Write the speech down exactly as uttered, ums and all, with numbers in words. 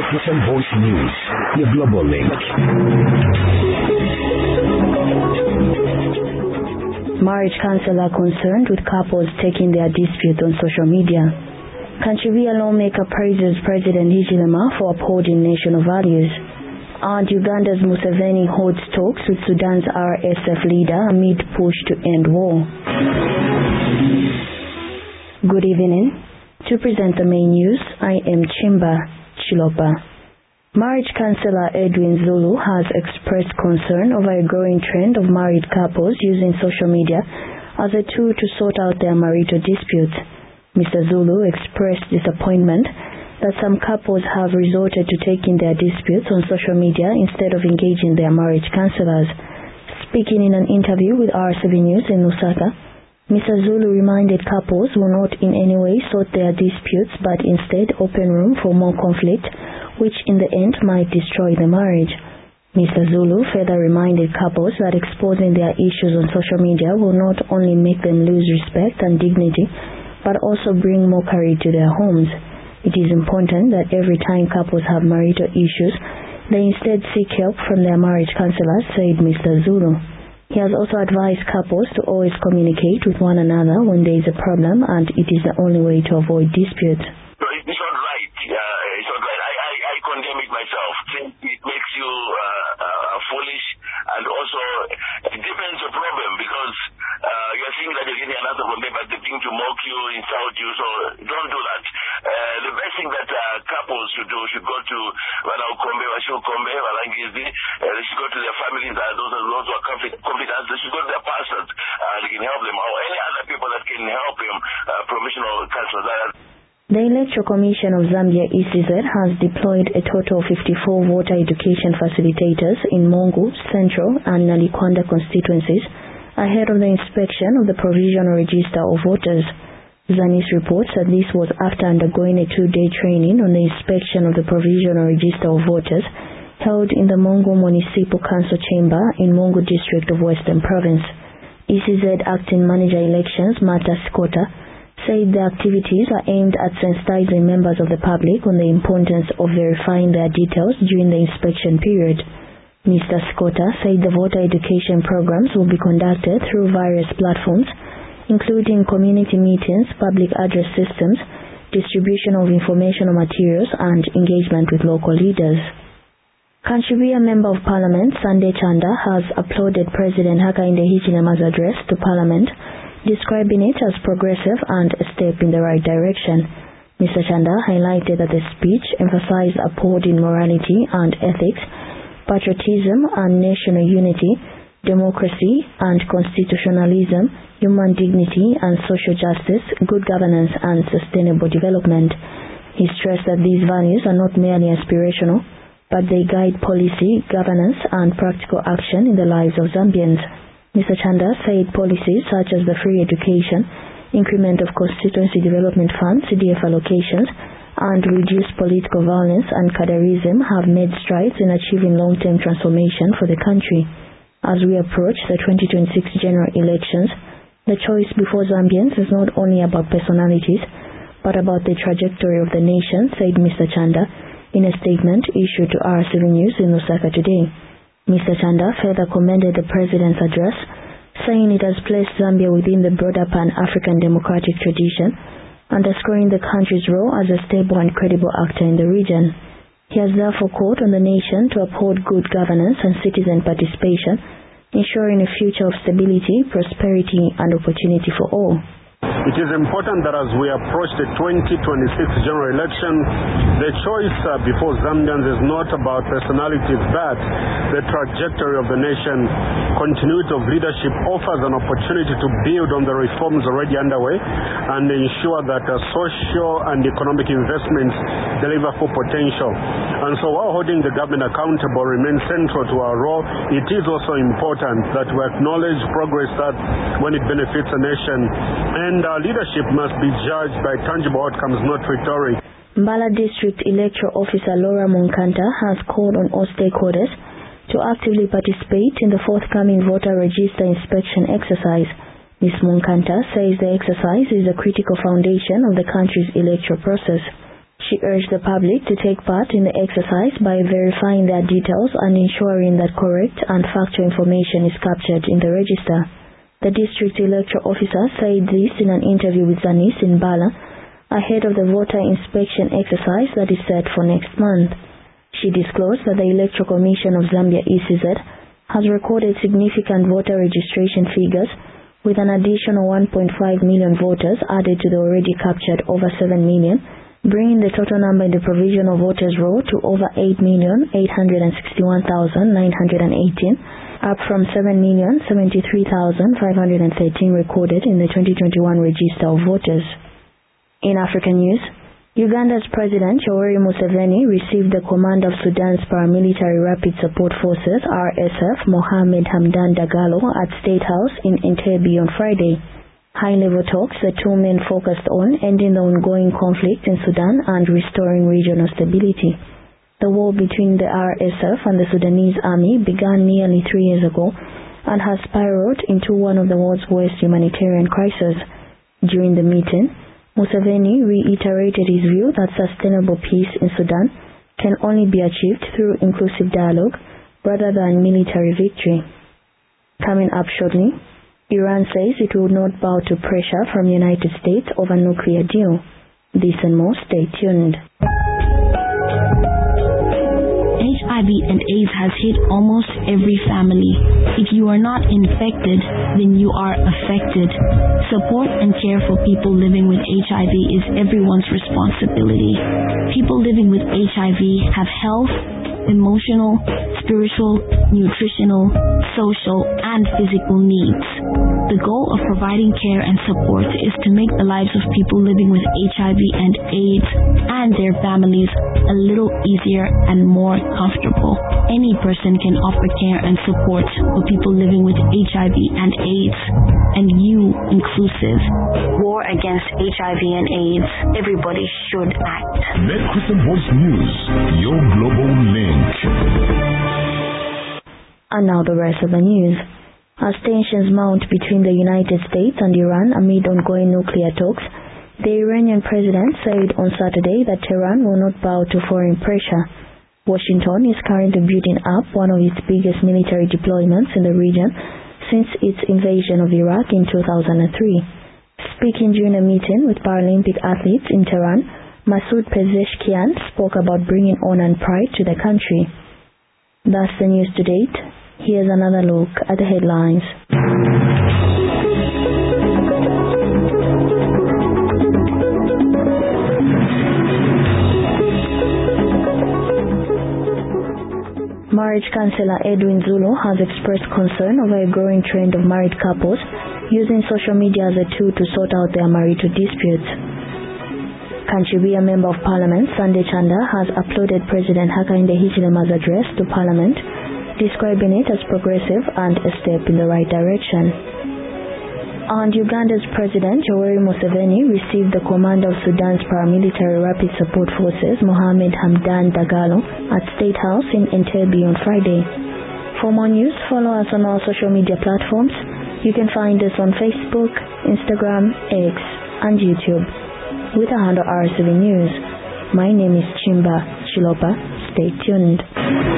African Voice News, your global link. Marriage counsellor concerned with couples taking their dispute on social media. Kanchiria lawmaker praises President Hichilema for upholding national values. And Uganda's Museveni holds talks with Sudan's R S F leader amid push to end war. Good evening. To present the main news, I am Chimba Chilopa. Marriage counsellor Edwin Zulu has expressed concern over a growing trend of married couples using social media as a tool to sort out their marital disputes. Mister Zulu expressed disappointment that some couples have resorted to taking their disputes on social media instead of engaging their marriage counsellors. Speaking in an interview with R C V News in Lusaka, Mister Zulu reminded couples will not in any way sort their disputes but instead open room for more conflict, which in the end might destroy the marriage. Mister Zulu further reminded couples that exposing their issues on social media will not only make them lose respect and dignity, but also bring mockery to their homes. It is important that every time couples have marital issues, they instead seek help from their marriage counsellors, said Mister Zulu. He has also advised couples to always communicate with one another when there is a problem, and it is the only way to avoid disputes. So it's not right. Uh, it's not right. I, I, I condemn it myself. It makes you uh, uh, foolish, and also it depends the problem because uh, you're seeing that you're getting another from them, but they think to mock you, insult you. So don't do that. Uh, the best thing that uh, couples should do should go to Wanaukombe, Washukombe, Walangizi. Uh, they should go to their families. Uh, those are those who are conflict, conflict they should go to their pastors. Uh, they can help them, or any other people that can help them. Uh, professional counselors. The Electoral Commission of Zambia E C Z has deployed a total of fifty-four voter education facilitators in Mongu, Central and Nalikwanda constituencies ahead of the inspection of the provisional register of voters. Zanis reports that this was after undergoing a two-day training on the inspection of the provisional register of voters held in the Mongu Municipal Council Chamber in Mongu District of Western Province. E C Z Acting Manager Elections Martha Skota said the activities are aimed at sensitizing members of the public on the importance of verifying their details during the inspection period. Mister Skota said the voter education programs will be conducted through various platforms, including community meetings, public address systems, distribution of informational materials, and engagement with local leaders. Kanchiria Member of Parliament Sunday Chanda has applauded President Hakainde Hichilema's address to Parliament, describing it as progressive and a step in the right direction. Mister Chanda highlighted that the speech emphasized upholding morality and ethics, patriotism and national unity, democracy and constitutionalism, human dignity and social justice, good governance and sustainable development. He stressed that these values are not merely aspirational, but they guide policy, governance and practical action in the lives of Zambians. Mister Chanda said policies such as the free education, increment of constituency development funds, C D F allocations, and reduced political violence and cadreism have made strides in achieving long-term transformation for the country. As we approach the twenty twenty-six general elections, the choice before Zambians is not only about personalities, but about the trajectory of the nation, said Mister Chanda in a statement issued to R C V News in Lusaka today. Mister Chanda further commended the President's address, saying it has placed Zambia within the broader Pan-African democratic tradition, underscoring the country's role as a stable and credible actor in the region. He has therefore called on the nation to uphold good governance and citizen participation, ensuring a future of stability, prosperity, and opportunity for all. It is important that as we approach the twenty twenty-six general election, the choice uh, before Zambians is not about personalities, but the trajectory of the nation. Continuity of leadership offers an opportunity to build on the reforms already underway and ensure that uh, social and economic investments deliver full potential. And so while holding the government accountable remains central to our role, it is also important that we acknowledge progress that when it benefits a nation, and our leadership must be judged by tangible outcomes, not rhetoric. Mbala District Electoral Officer Laura Munkanta has called on all stakeholders to actively participate in the forthcoming voter register inspection exercise. Miz Munkanta says the exercise is a critical foundation of the country's electoral process. She urged the public to take part in the exercise by verifying their details and ensuring that correct and factual information is captured in the register. The district electoral officer said this in an interview with Zanis in Bala, ahead of the voter inspection exercise that is set for next month. She disclosed that the Electoral Commission of Zambia E C Z has recorded significant voter registration figures, with an additional one point five million voters added to the already captured over seven million, bringing the total number in the provisional voters roll to over eight million eight hundred sixty-one thousand nine hundred eighteen, up from seven million seventy-three thousand five hundred thirteen recorded in the twenty twenty-one register of voters. In African news, Uganda's President Yoweri Museveni received the commander of Sudan's paramilitary Rapid Support Forces R S F, Mohamed Hamdan Dagalo, at State House in Entebbe on Friday. High-level talks the two men focused on ending the ongoing conflict in Sudan and restoring regional stability. The war between the R S F and the Sudanese army began nearly three years ago and has spiraled into one of the world's worst humanitarian crises. During the meeting, Museveni reiterated his view that sustainable peace in Sudan can only be achieved through inclusive dialogue rather than military victory. Coming up shortly, Iran says it will not bow to pressure from the United States over nuclear deal. This and more, stay tuned. H I V and AIDS has hit almost every family. If you are not infected, then you are affected. Support and care for people living with H I V is everyone's responsibility. People living with H I V have health, emotional, spiritual, nutritional, social, and physical needs. The goal of providing care and support is to make the lives of people living with H I V and AIDS and their families a little easier and more comfortable. Any person can offer care and support for people living with H I V and AIDS, and you inclusive. War against H I V and AIDS. Everybody should act. Net Christian Voice News, your global link. And now the rest of the news. As tensions mount between the United States and Iran amid ongoing nuclear talks, the Iranian president said on Saturday that Tehran will not bow to foreign pressure. Washington is currently building up one of its biggest military deployments in the region since its invasion of Iraq in two thousand three. Speaking during a meeting with Paralympic athletes in Tehran, Masoud Pezeshkian spoke about bringing honor and pride to the country. That's the news to date. Here's another look at the headlines. Marriage counsellor Edwin Zulu has expressed concern over a growing trend of married couples using social media as a tool to sort out their marital disputes. Kanchibia Member of Parliament Sunday Chanda has uploaded President Hakainde Hichilema's address to Parliament, describing it as progressive and a step in the right direction. And Uganda's President Yoweri Museveni received the commander of Sudan's paramilitary Rapid Support Forces, Mohamed Hamdan Dagalo, at State House in Entebbe on Friday. For more news, follow us on our social media platforms. You can find us on Facebook, Instagram, X, and YouTube with the handle R S V News. My name is Chimba Chilopa. Stay tuned.